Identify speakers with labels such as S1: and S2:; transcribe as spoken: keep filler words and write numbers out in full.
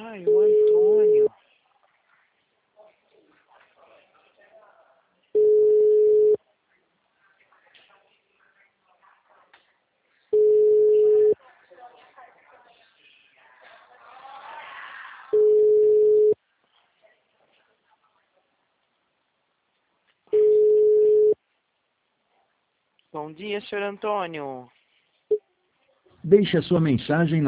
S1: Ai, o Antônio. Bom dia, senhor Antônio.
S2: Deixe a sua mensagem na